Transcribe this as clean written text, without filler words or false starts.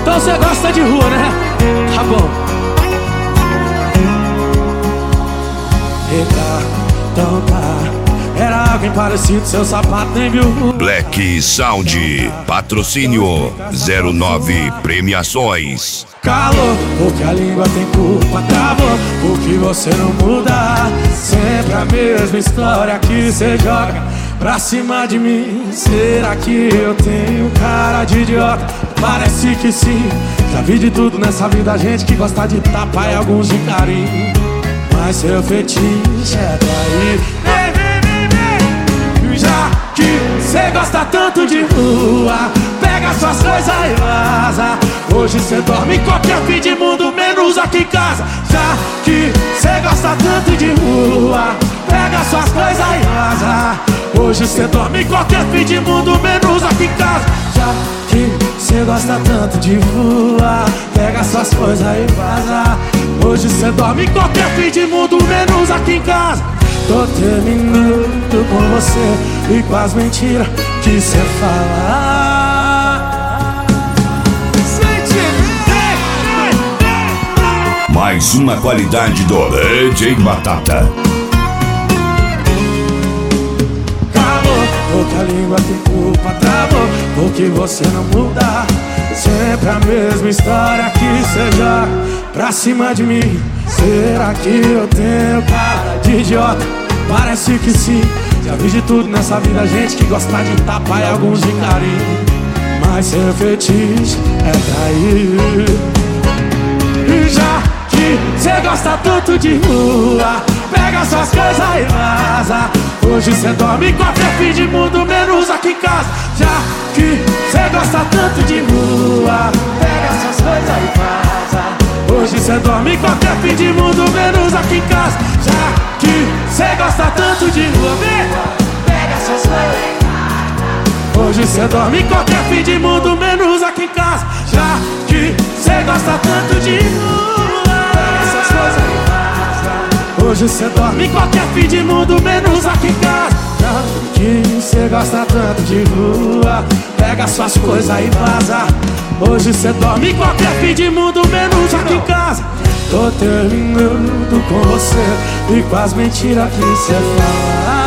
Então você gosta de rua, né? Tá bom. Eita, então tá. Era alguém parecido, seu sapato nem viu. Black Sound, patrocínio 09 Premiações. Calor, porque a língua tem culpa. Travou, porque você não muda. Sempre a mesma história que você joga pra cima de mim. Será que eu tenho cara de idiota? Parece que sim. Já vi de tudo nessa vida, gente que gosta de tapa e alguns de carinho. Mas seu fetiche é trair. Já que cê gosta tanto de rua, pega suas coisas e vaza. Hoje cê dorme em qualquer fim de mundo, menos aqui em casa. Já que cê gosta tanto de rua, pega suas coisas e vaza. Hoje cê dorme em qualquer fim de mundo, menos aqui em casa. Já que cê gosta tanto de rua, pega suas coisas e vaza. Hoje cê dorme em qualquer fim de mundo, menos aqui em casa. Tô terminando com você e com as mentiras que cê fala. Mais uma qualidade do DJ Batata. Acabou, porque a língua tem culpa. Travou, porque você não muda. Sempre a mesma história que cê joga pra cima de mim. Será que eu tenho cara de idiota? Parece que sim. Já vi de tudo nessa vida, gente que gosta de tapa e alguns de carinho. Mas seu fetiche é trair. Já que cê gosta tanto de rua, pega suas coisas e vaza. Hoje cê dorme em qualquer fim de mundo, menos aqui em casa. Já que cê gosta tanto de rua, pega suas coisas e vaza. Hoje cê dorme em qualquer fim de mundo, menos aqui em casa. Já que cê gosta tanto de rua, pega suas coisas e vaza. Hoje cê dorme em qualquer fim de mundo, menos aqui em casa. Já que cê gosta tanto de rua, pega suas coisas e vaza. Hoje cê dorme em qualquer fim de mundo, menos aqui em casa. Já que cê gosta tanto de rua, pega suas coisas e vaza. Hoje cê dorme em qualquer fim de mundo, menos aqui em casa. Tô terminando com você e com as mentiras que cê fala.